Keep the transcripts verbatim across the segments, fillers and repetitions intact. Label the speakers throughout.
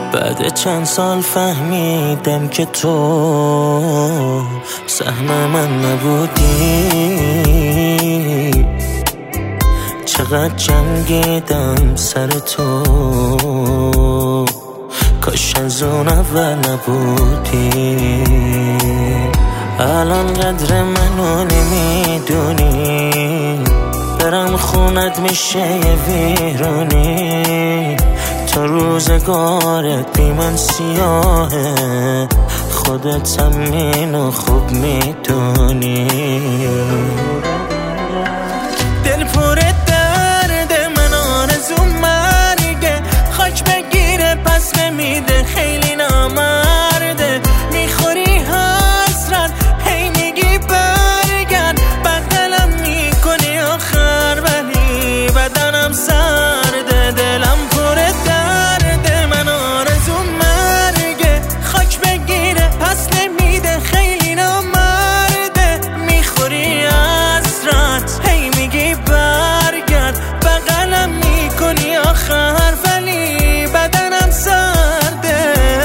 Speaker 1: بعد چند سال فهمیدم که تو سهم من نبودی. چقدر جنگیدم سر تو، کاش از اون اول نبودی. الان قدر منو نمیدونی، برم خونت میشه یه ویرونی. تا روزگارت بی من سیاهه، خودت هم اینو خوب میدونی. دل پر درد من، آرزو مرگه، خاک بگیره پس نمیده، خیلی نامرده. میخوری حسرت، هی میگی برگرد، بغلم میکنی آخر ولی بدنم سرده. دلم پر درد من، آرزو مرگه، خاک بگیره پس نمیده، خیلی نامرده. میخوری حسرت، هی میگی برگرد، بغلم میکنی آخر ولی بدنم سرده.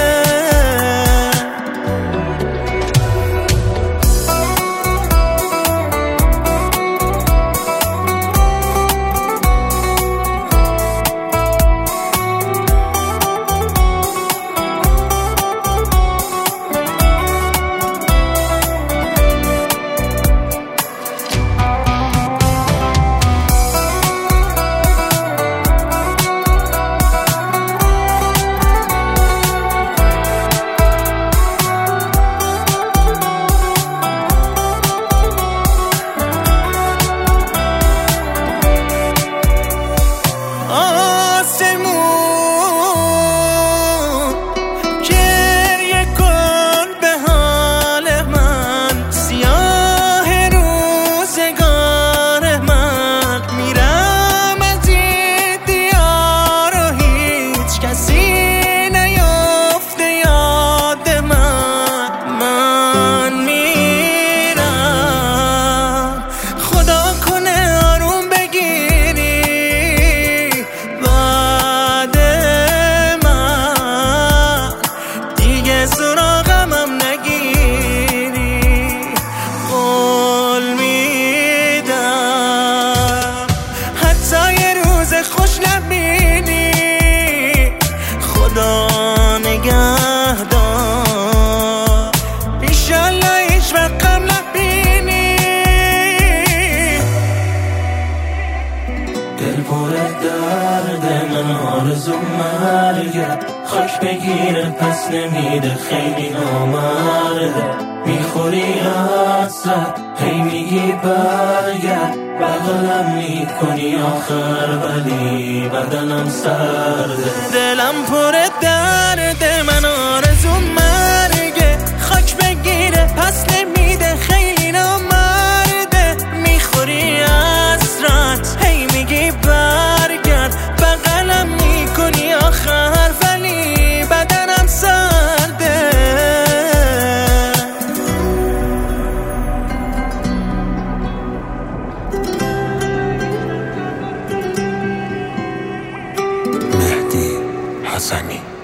Speaker 1: سراغمم نگیری، قول میدم حتی یه روز خوش نبینی. خدا نگهدار، ایشالله هیچ وقت غم نبینی. دل پر درد من، آرزو مرگه، خاک بگیره پس نمیده، خیلی نامرده. میخوری حسرت، هی میگی برگرد، بغلم میکنی آخر ولی بدنم سرده. دلم پر درد من، آرزو مرگه، خاک بگیره پس نمیده، خیلی نامرده. میخوری حسرت، هی میگی برگرد، بغلم میکنی آخر ولی بدنم سرده.
Speaker 2: مهدی حسنی.